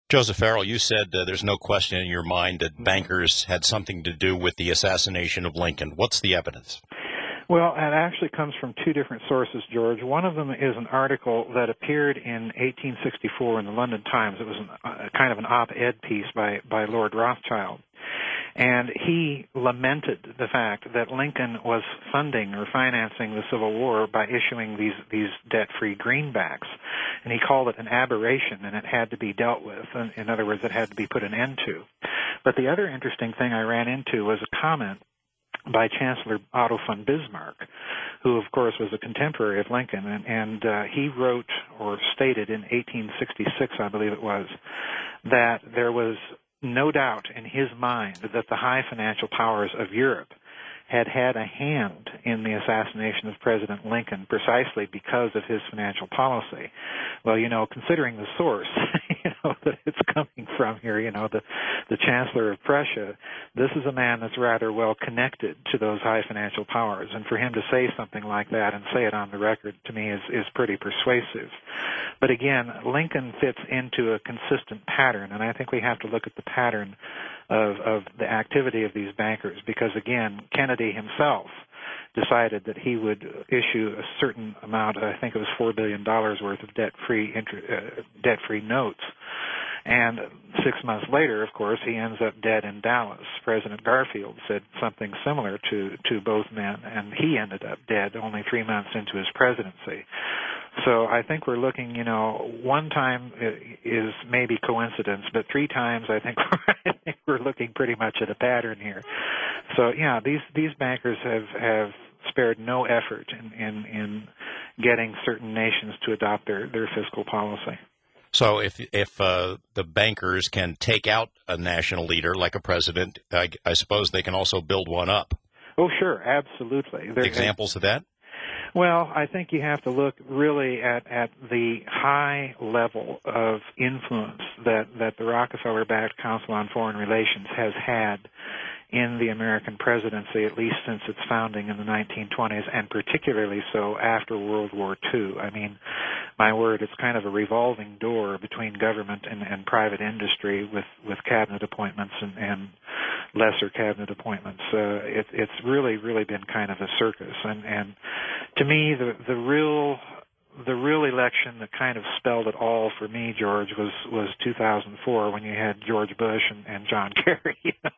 Joseph Farrell, you said there's no question in your mind that bankers had something to do with the assassination of Lincoln. What's the evidence? Well, it actually comes from two different sources, George. One of them is an article that appeared in 1864 in the London Times. It was kind of an op-ed piece by Lord Rothschild. And he lamented the fact that Lincoln was funding or financing the Civil War by issuing these debt-free greenbacks. And he called it an aberration, and it had to be dealt with. In other words, it had to be put an end to. But the other interesting thing I ran into was a comment by Chancellor Otto von Bismarck, who, of course, was a contemporary of Lincoln. And he wrote or stated in 1866, I believe it was, that there was no doubt in his mind that the high financial powers of Europe had a hand in the assassination of President Lincoln precisely because of his financial policy. Well, considering the source, that it's coming from here, the Chancellor of Prussia, this is a man that's rather well connected to those high financial powers. And for him to say something like that and say it on the record, to me, is pretty persuasive. But again, Lincoln fits into a consistent pattern, and I think we have to look at the pattern of the activity of these bankers because, again, Kennedy himself decided that he would issue a certain amount, I think it was $4 billion worth of debt-free notes. And 6 months later, of course, he ends up dead in Dallas. President Garfield said something similar to both men, and he ended up dead only 3 months into his presidency. So I think we're looking, one time is maybe coincidence, but 3 times I think we're looking pretty much at a pattern here. So, yeah, these bankers have spared no effort in getting certain nations to adopt their fiscal policy. So if the bankers can take out a national leader like a president, I suppose they can also build one up. Oh, sure, absolutely. Examples of that? Well, I think you have to look really at the high level of influence that the Rockefeller-backed Council on Foreign Relations has had in the American presidency, at least since its founding in the 1920s, and particularly so after World War II. I mean, my word, it's kind of a revolving door between government and private industry with cabinet appointments and lesser cabinet appointments. It's really been kind of a circus. And to me, the real election that kind of spelled it all for me, George, was 2004 when you had George Bush and John Kerry,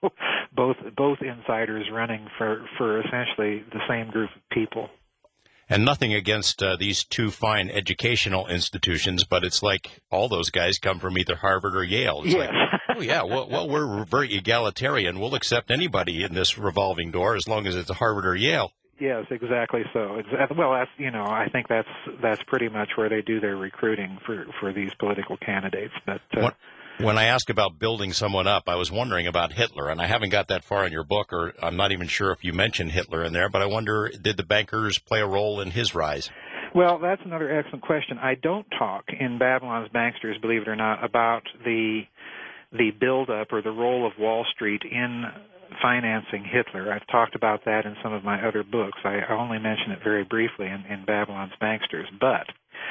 both insiders running for essentially the same group of people. And nothing against these two fine educational institutions, but it's like all those guys come from either Harvard or Yale. It's like, oh, yeah, well, we're very egalitarian. We'll accept anybody in this revolving door as long as it's a Harvard or Yale. Yes, exactly so. Well, that's I think that's pretty much where they do their recruiting for these political candidates. But when I ask about building someone up, I was wondering about Hitler, and I haven't got that far in your book, or I'm not even sure if you mentioned Hitler in there, but I wonder, did the bankers play a role in his rise? Well, that's another excellent question. I don't talk in Babylon's Banksters, believe it or not, about the build-up or the role of Wall Street in financing Hitler. I've talked about that in some of my other books. I only mention it very briefly in Babylon's Banksters. But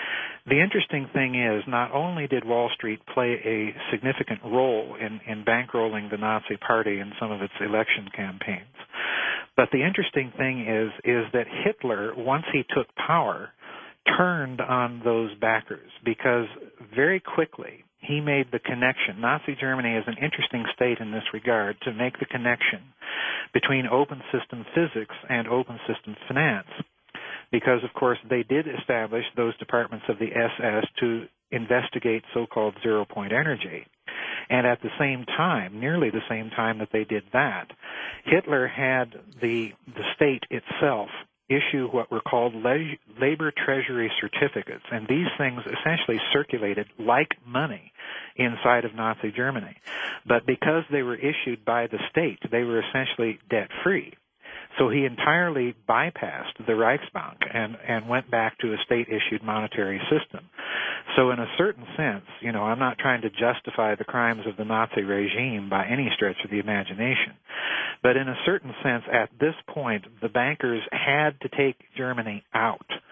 the interesting thing is, not only did Wall Street play a significant role in bankrolling the Nazi Party in some of its election campaigns, but the interesting thing is that Hitler, once he took power, turned on those backers because very quickly he made the connection. Nazi Germany is an interesting state in this regard, to make the connection between open system physics and open system finance. Because, of course, they did establish those departments of the SS to investigate so-called zero-point energy. And at the same time, nearly the same time that they did that, Hitler had the state itself issue what were called labor treasury certificates. And these things essentially circulated like money inside of Nazi Germany. But because they were issued by the state, they were essentially debt-free. So he entirely bypassed the Reichsbank and went back to a state-issued monetary system. So in a certain sense, I'm not trying to justify the crimes of the Nazi regime by any stretch of the imagination, but in a certain sense, at this point, the bankers had to take Germany out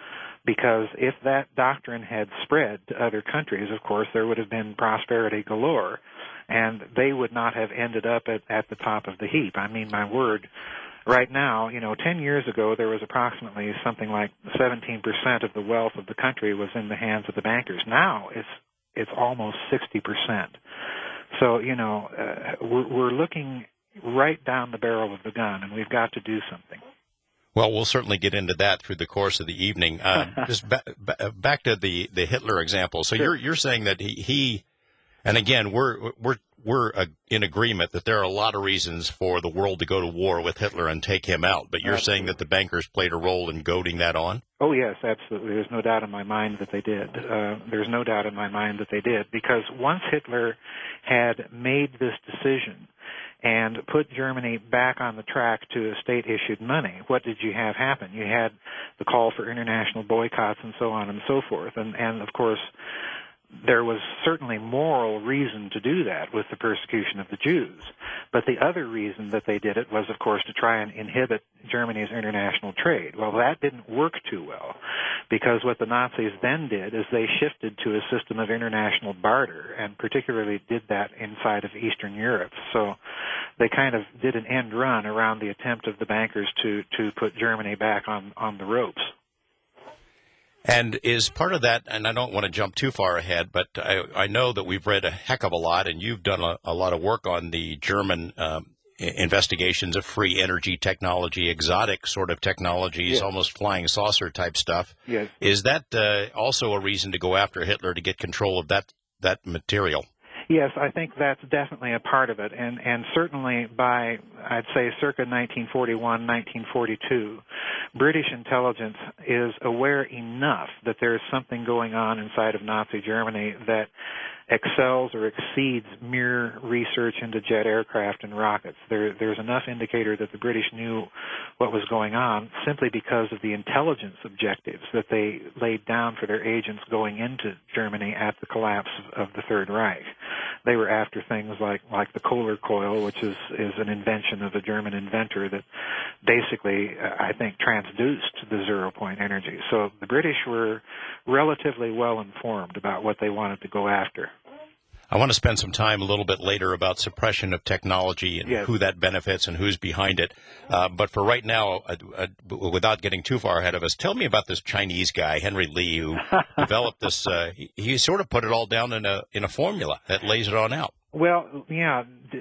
because if that doctrine had spread to other countries, of course, there would have been prosperity galore, and they would not have ended up at the top of the heap. I mean, my word, right now, 10 years ago, there was approximately something like 17% of the wealth of the country was in the hands of the bankers. Now it's almost 60%. So, we're looking right down the barrel of the gun, and we've got to do something. Well, we'll certainly get into that through the course of the evening. Just back to the Hitler example. So Sure. you're saying that he and again we're in agreement that there are a lot of reasons for the world to go to war with Hitler and take him out. But you're Absolutely. saying that the bankers played a role in goading that on? Oh, yes, absolutely. There's no doubt in my mind that they did. There's no doubt in my mind that they did, because once Hitler had made this decision and put Germany back on the track to a state-issued money, what did you have happen? You had the call for international boycotts and so on and so forth. And of course, there was certainly moral reason to do that with the persecution of the Jews. But the other reason that they did it was, of course, to try and inhibit Germany's international trade. Well, that didn't work too well, because what the Nazis then did is they shifted to a system of international barter, and particularly did that inside of Eastern Europe. So they kind of did an end run around the attempt of the bankers to put Germany back on the ropes. And is part of that, and I don't want to jump too far ahead, but I know that we've read a heck of a lot, and you've done a lot of work on the German investigations of free energy technology, exotic sort of technologies, Yes. almost flying saucer type stuff. Yes. Is that also a reason to go after Hitler to get control of that material? Yes, I think that's definitely a part of it, and certainly by, I'd say, circa 1941, 1942, British intelligence is aware enough that there's something going on inside of Nazi Germany that excels or exceeds mere research into jet aircraft and rockets. There's enough indicator that the British knew what was going on simply because of the intelligence objectives that they laid down for their agents going into Germany at the collapse of the Third Reich. They were after things like the Kohler coil, which is an invention of a German inventor that basically, I think, transduced the zero-point energy. So the British were relatively well informed about what they wanted to go after. I want to spend some time a little bit later about suppression of technology and Yes. who that benefits and who's behind it. But for right now, without getting too far ahead of us, tell me about this Chinese guy, Henry Lee, who developed this. He sort of put it all down in a formula that lays it on out. Well, yeah,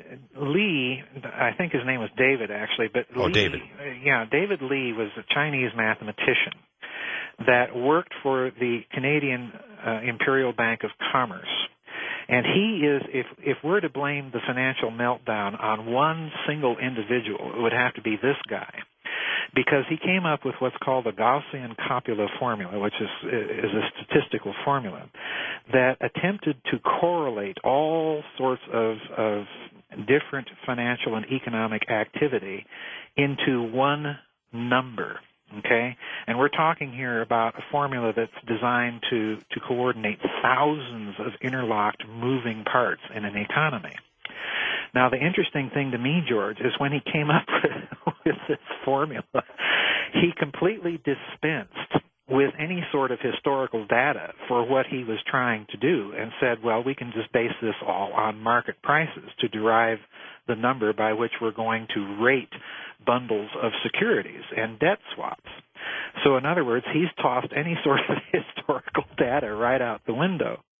Lee, I think his name was David, actually. But Oh, Lee, David. David Lee was a Chinese mathematician that worked for the Canadian Imperial Bank of Commerce. And he is, if we're to blame the financial meltdown on one single individual, it would have to be this guy, because he came up with what's called the Gaussian-Coppola formula, which is a statistical formula that attempted to correlate all sorts of different financial and economic activity into one number. Okay, and we're talking here about a formula that's designed to coordinate thousands of interlocked moving parts in an economy. Now, the interesting thing to me, George, is when he came up with this formula, he completely dispensed with any sort of historical data for what he was trying to do and said, well, we can just base this all on market prices to derive the number by which we're going to rate bundles of securities and debt swaps. So in other words, he's tossed any sort of historical data right out the window.